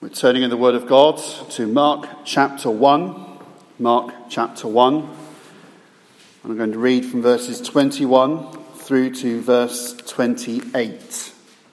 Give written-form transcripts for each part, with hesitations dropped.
We're turning in the Word of God to Mark chapter 1. Mark chapter 1. And I'm going to read from verses 21 through to verse 28.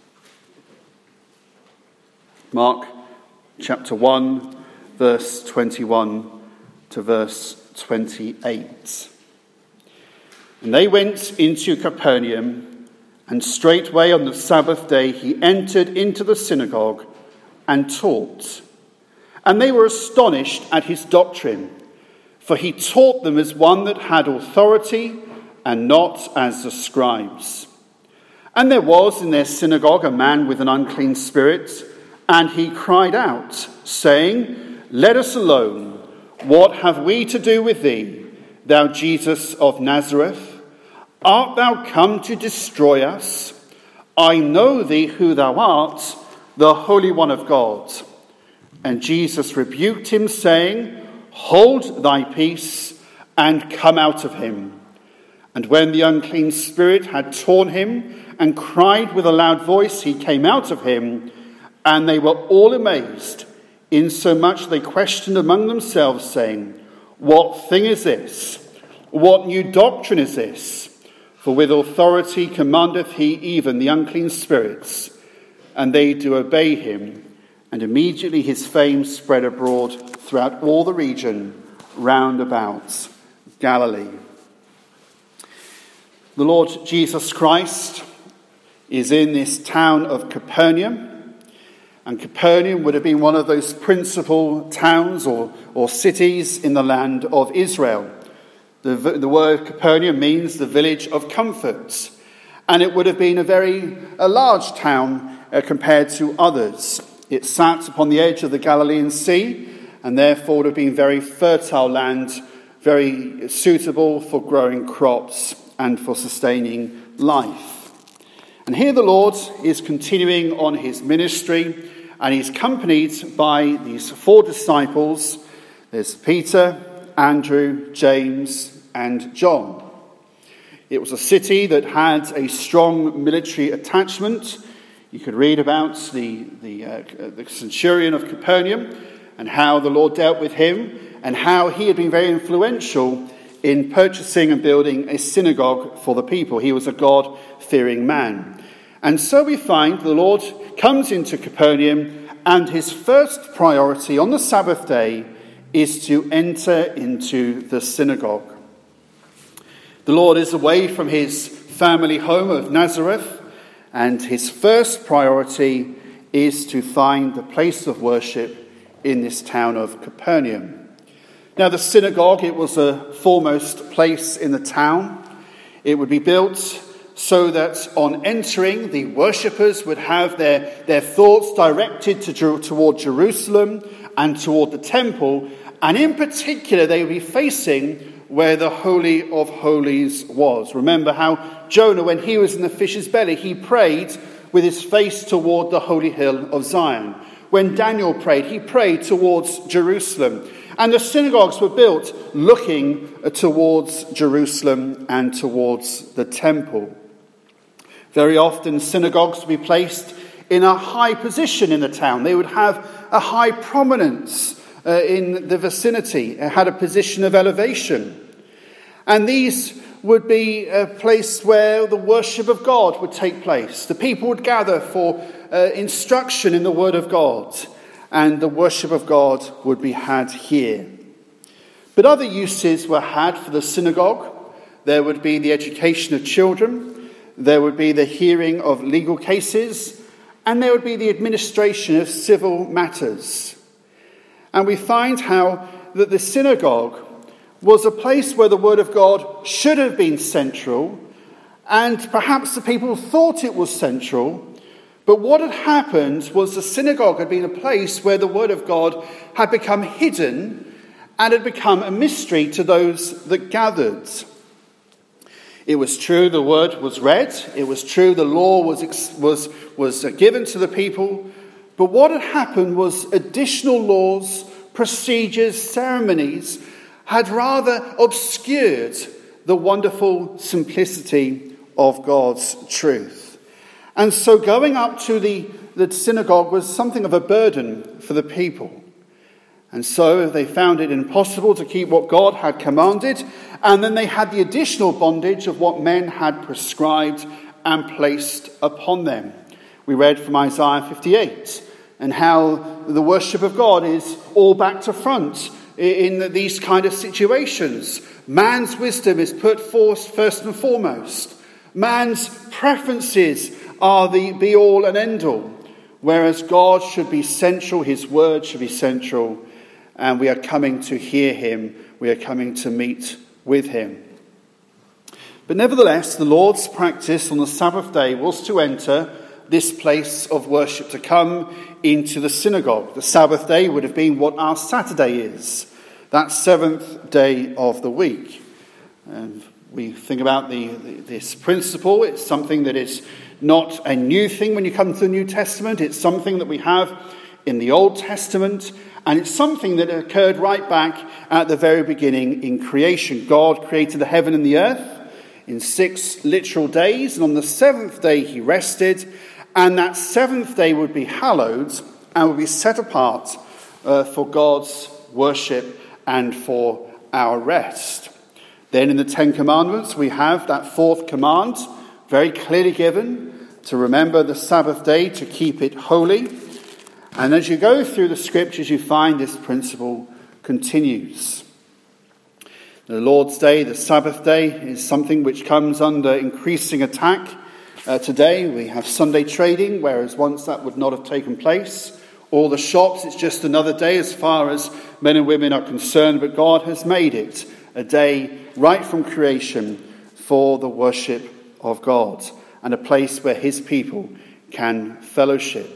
Mark chapter 1, verse 21 to verse 28. And they went into Capernaum, and straightway on the Sabbath day he entered into the synagogue and taught. And they were astonished at his doctrine, for he taught them as one that had authority, and not as the scribes. And there was in their synagogue a man with an unclean spirit, and he cried out, saying, Let us alone. What have we to do with thee, thou Jesus of Nazareth? Art thou come to destroy us? I know thee who thou art, the Holy One of God. And Jesus rebuked him, saying, Hold thy peace, and come out of him. And when the unclean spirit had torn him, and cried with a loud voice, he came out of him. And they were all amazed, insomuch they questioned among themselves, saying, What thing is this? What new doctrine is this? For with authority commandeth he even the unclean spirits, and they do obey him. And immediately his fame spread abroad throughout all the region round about Galilee. The Lord Jesus Christ is in this town of Capernaum. And Capernaum would have been one of those principal towns or cities in the land of Israel. The word Capernaum means the village of comfort. And it would have been a large town compared to others. It sat upon the edge of the Galilean Sea, and therefore would have been very fertile land, very suitable for growing crops and for sustaining life. And here the Lord is continuing on his ministry, and he's accompanied by these four disciples. There's Peter, Andrew, James, and John. It was a city that had a strong military attachment. You could read about the centurion of Capernaum and how the Lord dealt with him and how he had been very influential in purchasing and building a synagogue for the people. He was a God-fearing man. And so we find the Lord comes into Capernaum, and his first priority on the Sabbath day is to enter into the synagogue. The Lord is away from his family home of Nazareth, and his first priority is to find the place of worship in this town of Capernaum. Now, the synagogue, it was a foremost place in the town. It would be built so that on entering, the worshippers would have their thoughts directed toward Jerusalem and toward the temple. And in particular, they would be facing where the Holy of Holies was. Remember how Jonah, when he was in the fish's belly, he prayed with his face toward the holy hill of Zion. When Daniel prayed, he prayed towards Jerusalem. And the synagogues were built looking towards Jerusalem and towards the temple. Very often, synagogues would be placed in a high position in the town. They would have a high prominence in the vicinity. It had a position of elevation. And these would be a place where the worship of God would take place. The people would gather for instruction in the Word of God, and the worship of God would be had here. But other uses were had for the synagogue. There would be the education of children, there would be the hearing of legal cases, and there would be the administration of civil matters. And we find how that the synagogue was a place where the Word of God should have been central, and perhaps the people thought it was central. But what had happened was the synagogue had been a place where the Word of God had become hidden and had become a mystery to those that gathered. It was true the Word was read. It was true the law was given to the people. But what had happened was additional laws, procedures, ceremonies had rather obscured the wonderful simplicity of God's truth. And so going up to the synagogue was something of a burden for the people. And so they found it impossible to keep what God had commanded. And then they had the additional bondage of what men had prescribed and placed upon them. We read from Isaiah 58 and how the worship of God is all back to front in these kind of situations. Man's wisdom is put forth first and foremost. Man's preferences are the be-all and end-all, whereas God should be central, his word should be central, and we are coming to hear him, we are coming to meet with him. But nevertheless, the Lord's practice on the Sabbath day was to enter this place of worship, to come into the synagogue. The Sabbath day would have been what our Saturday is, that seventh day of the week. And we think about this principle. It's something that is not a new thing when you come to the New Testament. It's something that we have in the Old Testament. And it's something that occurred right back at the very beginning in creation. God created the heaven and the earth in 6 literal days. And on the seventh day he rested. And that seventh day would be hallowed and would be set apart for God's worship and for our rest. Then in the Ten Commandments we have that fourth command, very clearly given, to remember the Sabbath day, to keep it holy. And as you go through the scriptures, you find this principle continues. The Lord's Day, the Sabbath day, is something which comes under increasing attack. Today we have Sunday trading, whereas once that would not have taken place. All the shops, it's just another day as far as men and women are concerned, but God has made it a day right from creation for the worship of God and a place where his people can fellowship.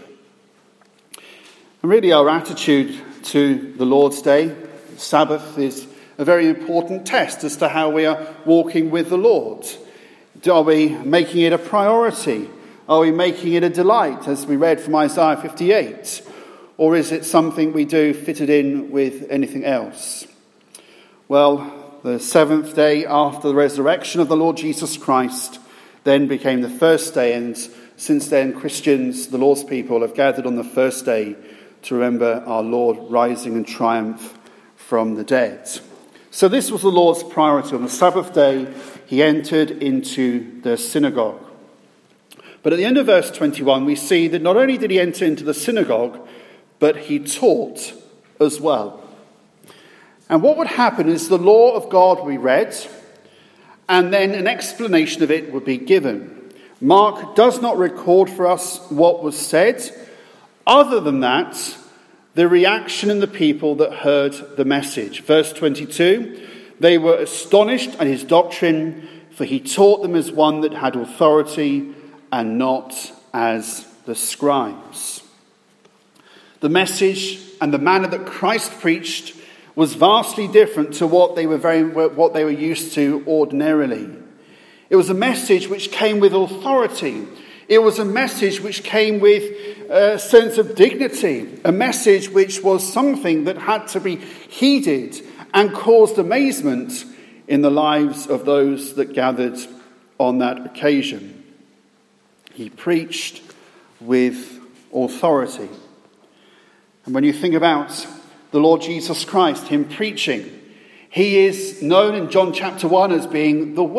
And really our attitude to the Lord's Day, Sabbath, is a very important test as to how we are walking with the Lord. Are we making it a priority? Are we making it a delight, as we read from Isaiah 58? Or is it something we do fitted in with anything else? Well, the seventh day after the resurrection of the Lord Jesus Christ then became the first day, and since then Christians, the Lord's people, have gathered on the first day to remember our Lord rising in triumph from the dead. So this was the Lord's priority. On the Sabbath day, he entered into the synagogue. But at the end of verse 21, we see that not only did he enter into the synagogue, but he taught as well. And what would happen is the law of God we read, and then an explanation of it would be given. Mark does not record for us what was said, other than that, the reaction in the people that heard the message. Verse 22, they were astonished at his doctrine, for he taught them as one that had authority and not as the scribes. The message and the manner that Christ preached was vastly different to what they were used to ordinarily. It was a message which came with authority. It was a message which came with a sense of dignity, a message which was something that had to be heeded and caused amazement in the lives of those that gathered on that occasion. He preached with authority. And when you think about the Lord Jesus Christ, him preaching, he is known in John chapter 1 as being the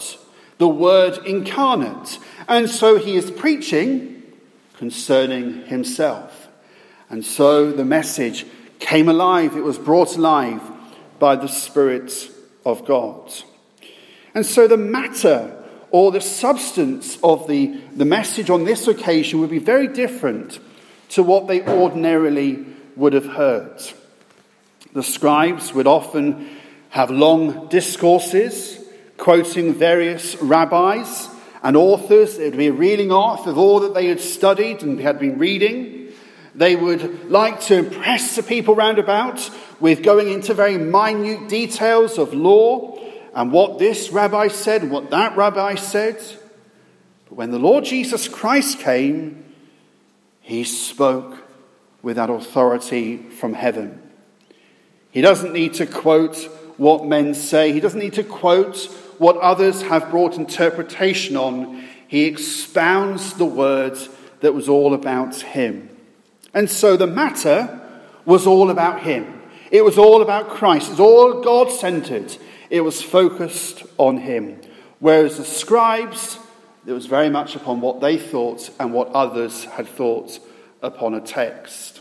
Word incarnate. And so he is preaching concerning himself. And so the message came alive. It was brought alive by the Spirit of God. And so the matter or the substance of the message on this occasion would be very different to what they ordinarily would have heard. The scribes would often have long discourses quoting various rabbis and authors. It would be a reeling off of all that they had studied and had been reading. They would like to impress the people round about with going into very minute details of law and what this rabbi said and what that rabbi said. But when the Lord Jesus Christ came, he spoke with that authority from heaven. He doesn't need to quote what men say. He doesn't need to quote what others have brought interpretation on. he expounds the word that was all about him. And so the matter was all about him. It was all about Christ. It was all God-centered. It was focused on him. Whereas the scribes, it was very much upon what they thought and what others had thought upon a text.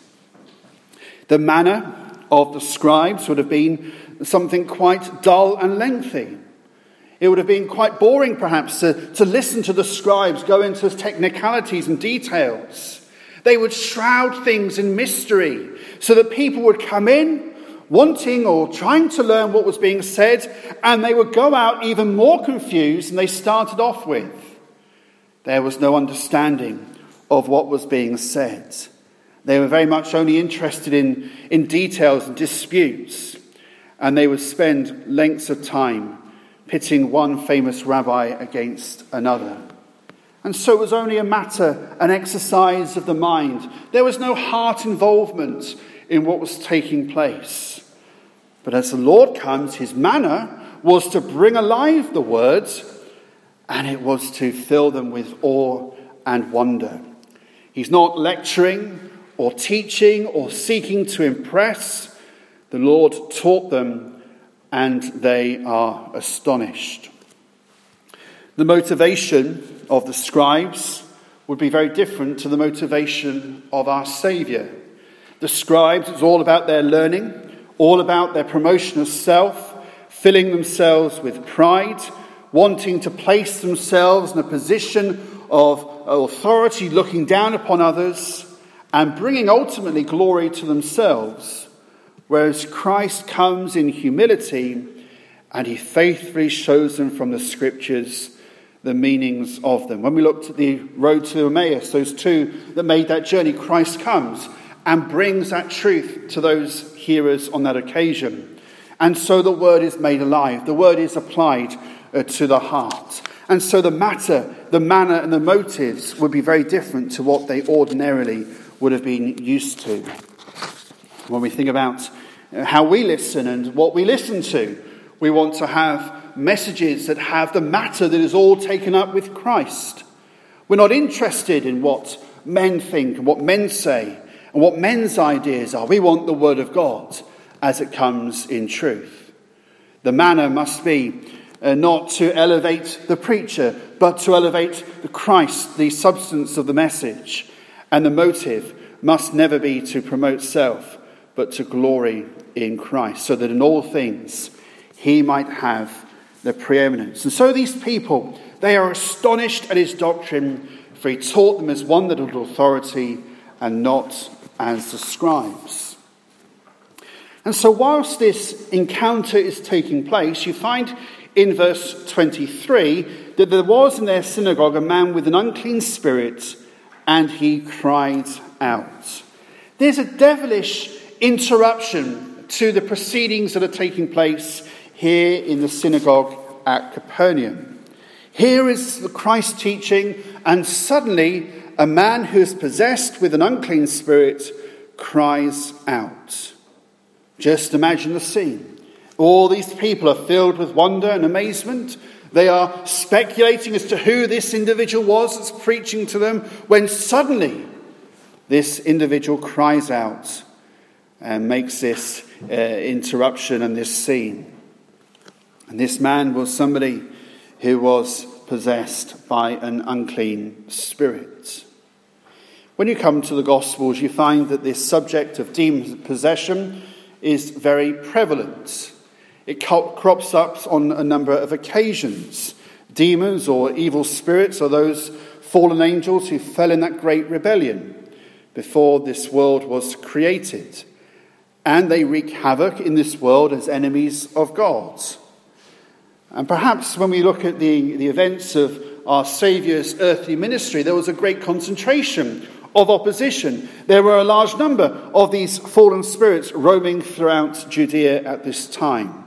The manner of the scribes would have been something quite dull and lengthy. It would have been quite boring, perhaps, to listen to the scribes go into technicalities and details. They would shroud things in mystery so that people would come in wanting or trying to learn what was being said, and they would go out even more confused than they started off with. There was no understanding of what was being said. They were very much only interested in details and disputes, and they would spend lengths of time pitting one famous rabbi against another. And so it was only a matter, an exercise of the mind. There was no heart involvement in what was taking place. But as the Lord comes, his manner was to bring alive the words, and it was to fill them with awe and wonder. He's not lecturing or teaching or seeking to impress. The Lord taught them, and they are astonished. The motivation of the scribes would be very different to the motivation of our Saviour. The scribes, it's all about their learning, all about their promotion of self, filling themselves with pride, wanting to place themselves in a position of authority, looking down upon others, and bringing ultimately glory to themselves. Whereas Christ comes in humility, and he faithfully shows them from the scriptures the meanings of them. When we looked at the road to Emmaus, those two that made that journey, Christ comes and brings that truth to those hearers on that occasion. And so the word is made alive. The word is applied to the heart. And so the matter, the manner and the motives would be very different to what they ordinarily would have been used to. When we think about how we listen and what we listen to, we want to have messages that have the matter that is all taken up with Christ. We're not interested in what men think and what men say and what men's ideas are. We want the word of God as it comes in truth. The manner must be not to elevate the preacher, but to elevate the Christ, the substance of the message. And the motive must never be to promote self, but to glory in Christ, so that in all things he might have the preeminence. And so these people, they are astonished at his doctrine, for he taught them as one that had authority and not as the scribes. And so whilst this encounter is taking place, you find in verse 23 that there was in their synagogue a man with an unclean spirit, and he cried out. There's a devilish interruption to the proceedings that are taking place here in the synagogue at Capernaum. Here is the Christ teaching, and suddenly a man who is possessed with an unclean spirit cries out. Just imagine the scene. All these people are filled with wonder and amazement. They are speculating as to who this individual was that's preaching to them, when suddenly this individual cries out and makes this interruption and this scene. And this man was somebody who was possessed by an unclean spirit. When you come to the Gospels, you find that this subject of demon possession is very prevalent. It crops up on a number of occasions. Demons or evil spirits are those fallen angels who fell in that great rebellion before this world was created. And they wreak havoc in this world as enemies of God. And perhaps when we look at the events of our Saviour's earthly ministry, there was a great concentration of opposition. There were a large number of these fallen spirits roaming throughout Judea at this time.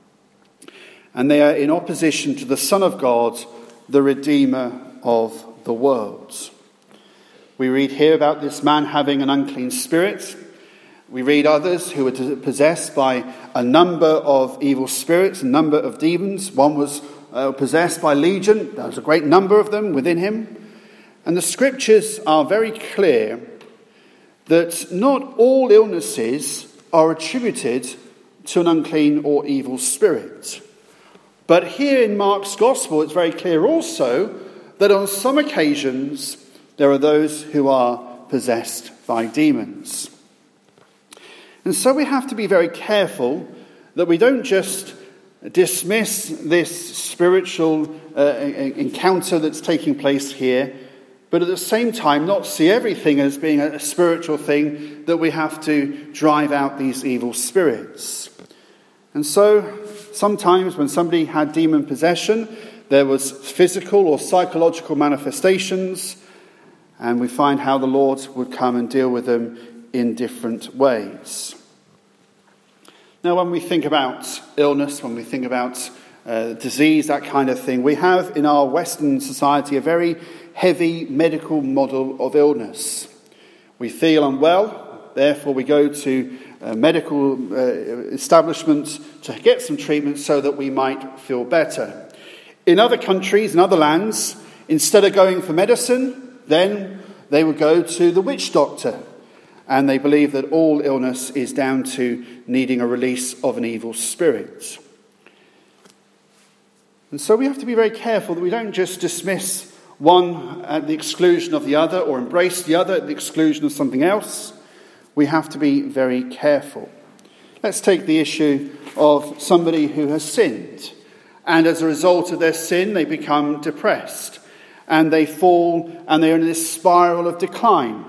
And they are in opposition to the Son of God, the Redeemer of the world. We read here about this man having an unclean spirit. We read others who were possessed by a number of evil spirits, a number of demons. One was possessed by legion. There was a great number of them within him. And the scriptures are very clear that not all illnesses are attributed to an unclean or evil spirit. But here in Mark's Gospel, it's very clear also that on some occasions there are those who are possessed by demons. And so we have to be very careful that we don't just dismiss this spiritual encounter that's taking place here, but at the same time not see everything as being a spiritual thing that we have to drive out these evil spirits. And so sometimes when somebody had demon possession, there was physical or psychological manifestations, and we find how the Lord would come and deal with them in different ways. Now, when we think about illness, when we think about disease, that kind of thing, we have in our Western society a very heavy medical model of illness. We feel unwell, therefore we go to medical establishments to get some treatment so that we might feel better. In other countries, in other lands, instead of going for medicine, then they would go to the witch doctor. And they believe that all illness is down to needing a release of an evil spirit. And so we have to be very careful that we don't just dismiss one at the exclusion of the other or embrace the other at the exclusion of something else. We have to be very careful. Let's take the issue of somebody who has sinned. And as a result of their sin, they become depressed. And they fall and they're in this spiral of decline.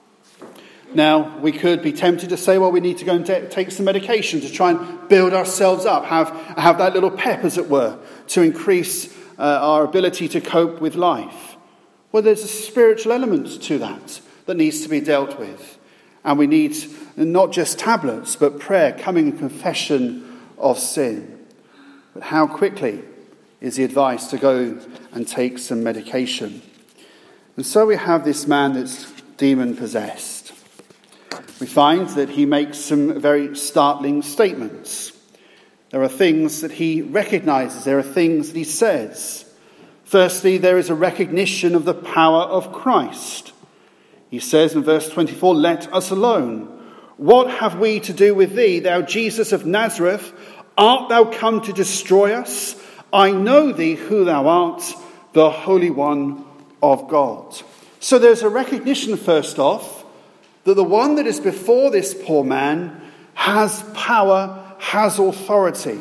Now, we could be tempted to say, well, we need to go and take some medication to try and build ourselves up, have that little pep, as it were, to increase our ability to cope with life. Well, there's a spiritual element to that needs to be dealt with. And we need not just tablets, but prayer, coming in confession of sin. But how quickly is the advice to go and take some medication? And so we have this man that's demon-possessed. We find that he makes some very startling statements. There are things that he recognizes. There are things that he says. Firstly, there is a recognition of the power of Christ. He says in verse 24, "Let us alone. What have we to do with thee, thou Jesus of Nazareth? Art thou come to destroy us? I know thee who thou art, the Holy One of God." So there's a recognition, first off, that the one that is before this poor man has power, has authority.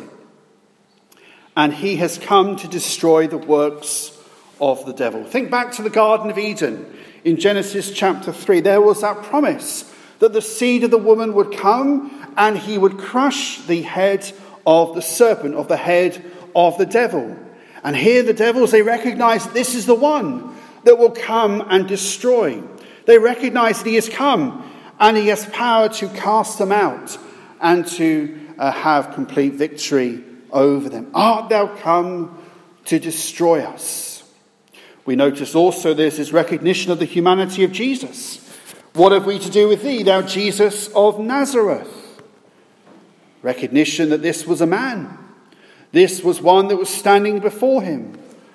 And he has come to destroy the works of the devil. Think back to the Garden of Eden in Genesis chapter 3. There was that promise that the seed of the woman would come and he would crush the head of the serpent, of the head of the devil. And here the devils, they recognize that this is the one that will come and destroy. They recognize that he has come and he has power to cast them out and to have complete victory over them. Art thou come to destroy us? We notice also there's this recognition of the humanity of Jesus. What have we to do with thee, thou Jesus of Nazareth? Recognition that this was a man. This was one that was standing before him.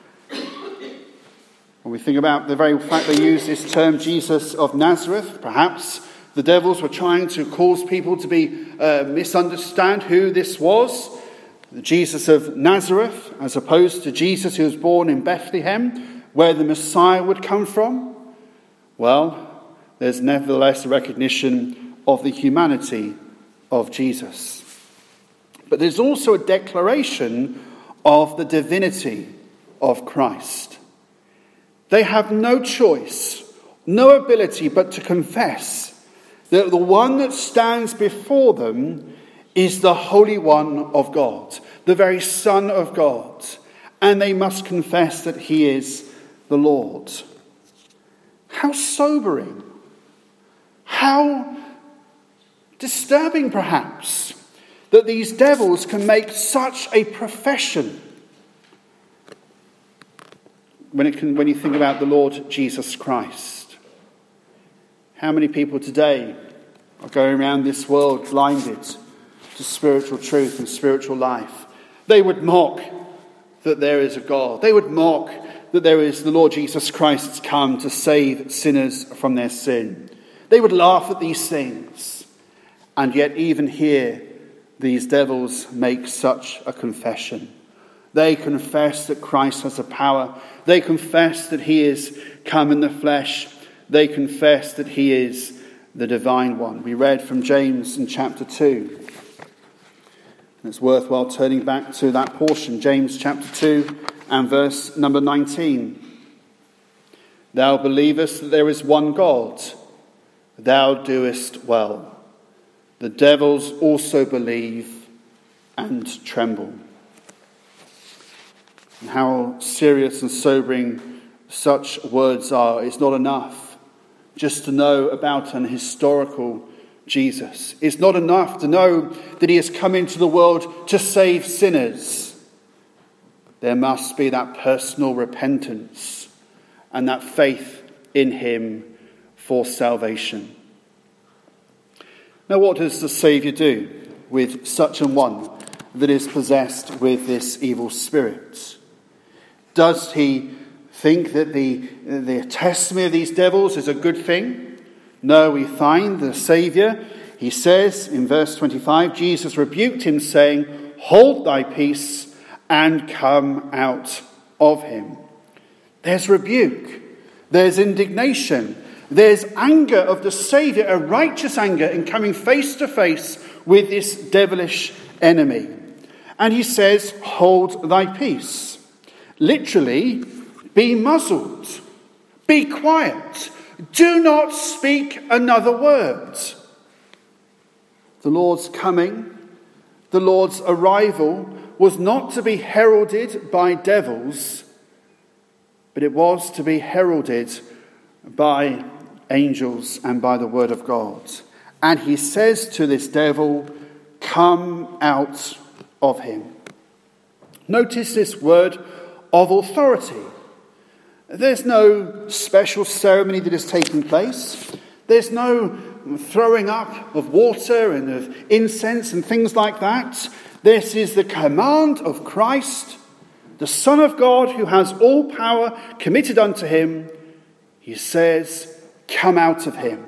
When we think about the very fact they use this term Jesus of Nazareth, perhaps the devils were trying to cause people to misunderstand who this was. The Jesus of Nazareth, as opposed to Jesus who was born in Bethlehem, where the Messiah would come from. Well, there's nevertheless a recognition of the humanity of Jesus. But there's also a declaration of the divinity of Christ. They have no choice, no ability but to confess that the one that stands before them is the Holy One of God, the very Son of God. And they must confess that he is the Lord. How sobering. How disturbing, perhaps, that these devils can make such a profession. When you think about the Lord Jesus Christ. How many people today are going around this world blinded to spiritual truth and spiritual life? They would mock that there is a God. They would mock that there is the Lord Jesus Christ come to save sinners from their sin. They would laugh at these things. And yet even here, these devils make such a confession. They confess that Christ has the power. They confess that he is come in the flesh. They confess that he is the divine one. We read from James in chapter 2. And it's worthwhile turning back to that portion, James chapter 2 and verse number 19. Thou believest that there is one God. Thou doest well. The devils also believe and tremble. And how serious and sobering such words are. It's not enough just to know about an historical Jesus. It's not enough to know that he has come into the world to save sinners. There must be that personal repentance and that faith in him for salvation. Now, what does the Saviour do with such an one that is possessed with this evil spirit? Does he think that the testimony of these devils is a good thing? No, we find the Saviour, he says in verse 25, Jesus rebuked him, saying, Hold thy peace and come out of him. There's rebuke, there's indignation, there's anger of the Saviour, a righteous anger in coming face to face with this devilish enemy. And he says, Hold thy peace. Literally, be muzzled, be quiet, do not speak another word. The Lord's coming, the Lord's arrival was not to be heralded by devils, but it was to be heralded by angels and by the word of God. And he says to this devil, Come out of him. Notice this word of authority. There's no special ceremony that is taking place. There's no throwing up of water and of incense and things like that. This is the command of Christ, the Son of God, who has all power committed unto him. He says, Come out of him.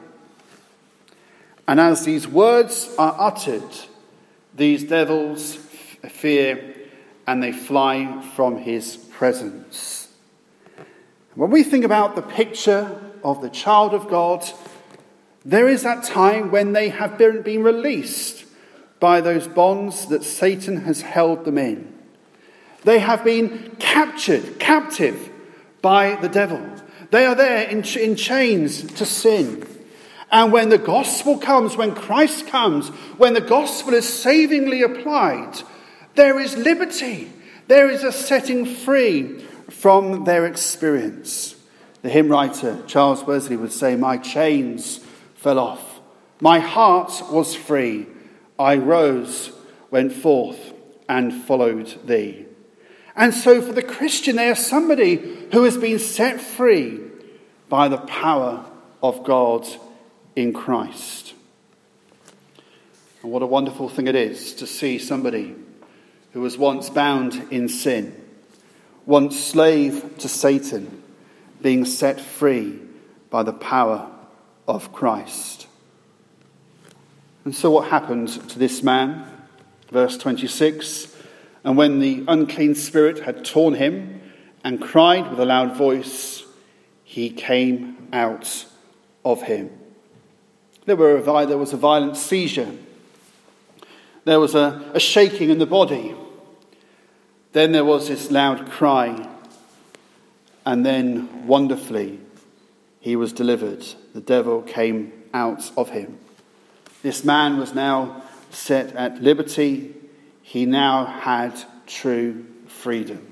And as these words are uttered, these devils fear and they fly from his presence. When we think about the picture of the child of God, there is that time when they have been released by those bonds that Satan has held them in. They have been captive by the devil. They are there in chains to sin. And when the gospel comes, when Christ comes, when the gospel is savingly applied, there is liberty. There is a setting free from their experience. The hymn writer Charles Wesley would say, My chains fell off. My heart was free. I rose, went forth, and followed thee. And so for the Christian, they are somebody who has been set free by the power of God in Christ. And what a wonderful thing it is to see somebody who was once bound in sin, once slave to Satan, being set free by the power of Christ. And so what happened to this man? Verse 26, And when the unclean spirit had torn him and cried with a loud voice, he came out of him. There was a violent seizure. There was a shaking in the body. Then there was this loud cry. And then, wonderfully, he was delivered. The devil came out of him. This man was now set at liberty. He now had true freedom.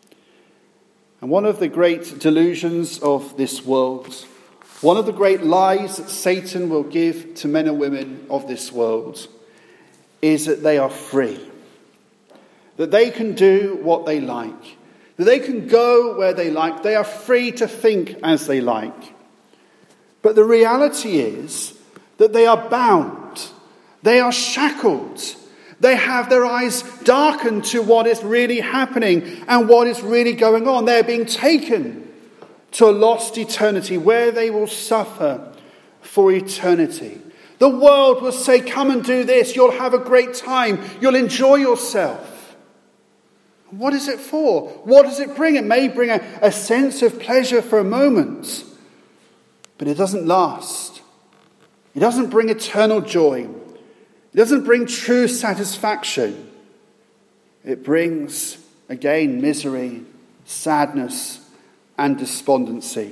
And one of the great delusions of this world, one of the great lies that Satan will give to men and women of this world, is that they are free. That they can do what they like. That they can go where they like. They are free to think as they like. But the reality is that they are bound. They are shackled. They have their eyes darkened to what is really happening and what is really going on. They're being taken to a lost eternity where they will suffer for eternity. The world will say, come and do this. You'll have a great time. You'll enjoy yourself. What is it for? What does it bring? It may bring a sense of pleasure for a moment, but it doesn't last. It doesn't bring eternal joy. It doesn't bring true satisfaction. It brings, again, misery, sadness, and despondency.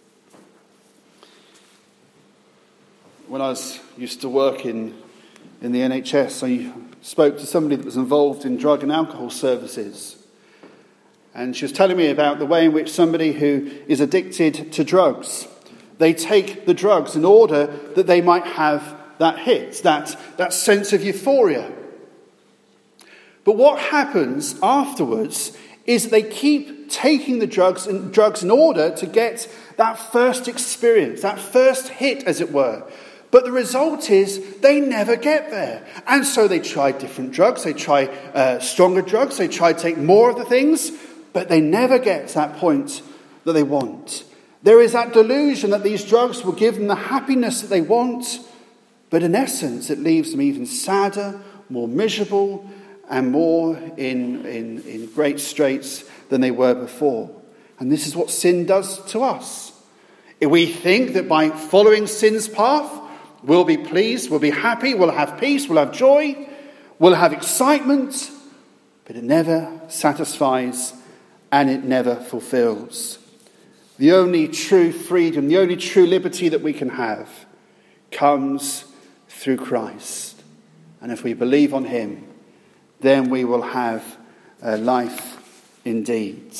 When I used to work in the NHS, I spoke to somebody that was involved in drug and alcohol services. And she was telling me about the way in which somebody who is addicted to drugs, they take the drugs in order that they might have that hit, that sense of euphoria. But what happens afterwards is they keep taking the drugs in order to get that first experience, that first hit, as it were. But the result is they never get there. And so they try different drugs, they try stronger drugs, they try to take more of the things, but they never get to that point that they want. There is that delusion that these drugs will give them the happiness that they want, but in essence it leaves them even sadder, more miserable, and more in great straits than they were before. And this is what sin does to us. If we think that by following sin's path, we'll be pleased, we'll be happy, we'll have peace, we'll have joy, we'll have excitement, but it never satisfies and it never fulfills. The only true freedom, the only true liberty that we can have comes through Christ. And if we believe on him, then we will have life indeed.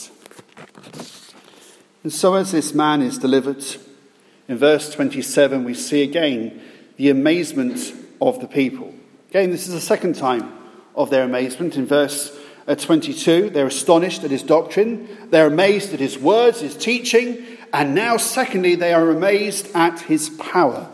And so as this man is delivered, in verse 27 we see again the amazement of the people. Again, this is the second time of their amazement. In verse 22, they're astonished at his doctrine. They're amazed at his words, his teaching. And now, secondly, they are amazed at his power.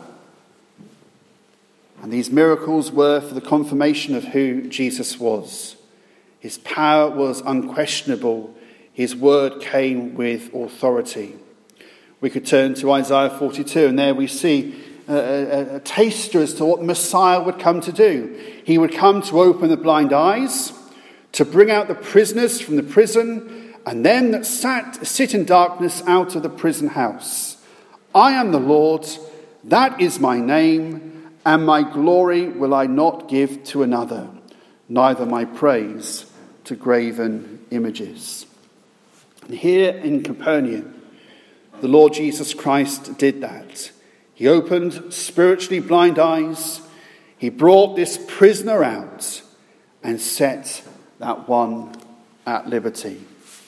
And these miracles were for the confirmation of who Jesus was. His power was unquestionable. His word came with authority. We could turn to Isaiah 42, and there we see a taster as to what the Messiah would come to do. He would come to open the blind eyes, to bring out the prisoners from the prison, and them that sit in darkness out of the prison house. I am the Lord, that is my name, and my glory will I not give to another, neither my praise to graven images. And here in Capernaum, the Lord Jesus Christ did that. He opened spiritually blind eyes. He brought this prisoner out and set that one at liberty.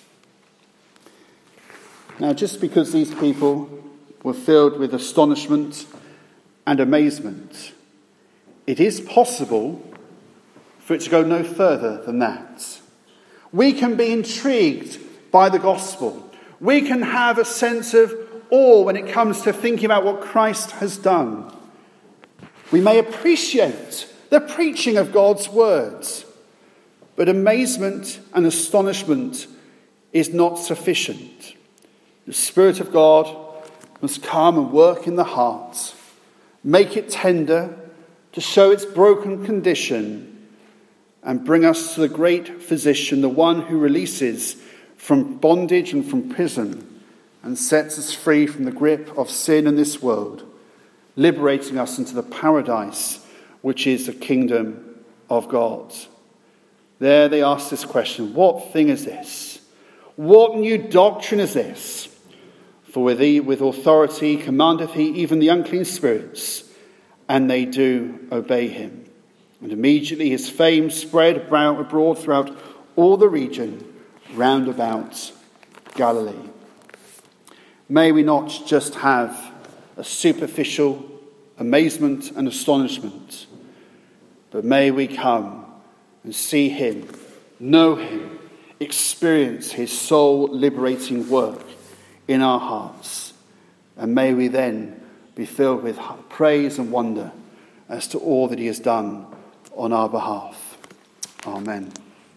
Now, just because these people were filled with astonishment and amazement, it is possible for it to go no further than that. We can be intrigued by the gospel. We can have a sense of awe when it comes to thinking about what Christ has done. We may appreciate the preaching of God's words, but amazement and astonishment is not sufficient. The Spirit of God must come and work in the heart, make it tender, to show its broken condition, and bring us to the great physician, the one who releases from bondage and from prison and sets us free from the grip of sin in this world, liberating us into the paradise which is the kingdom of God. There they ask this question: what thing is this? What new doctrine is this? For with authority commandeth he even the unclean spirits, and they do obey him. And immediately his fame spread abroad throughout all the region round about Galilee. May we not just have a superficial amazement and astonishment, but may we come and see him, know him, experience his soul-liberating work in our hearts. And may we then be filled with praise and wonder as to all that he has done on our behalf. Amen.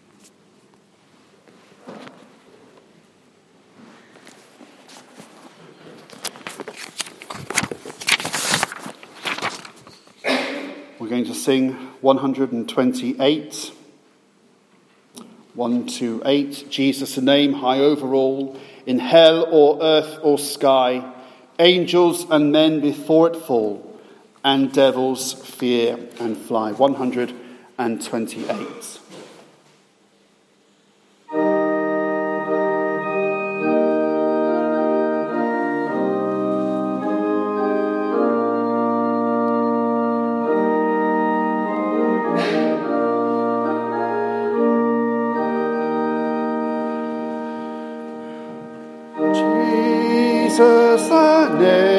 We're going to sing 128. 1 to 8. Jesus, a name high over all, in hell or earth or sky, angels and men before it fall, and devils fear and fly. 128. Jesus, the name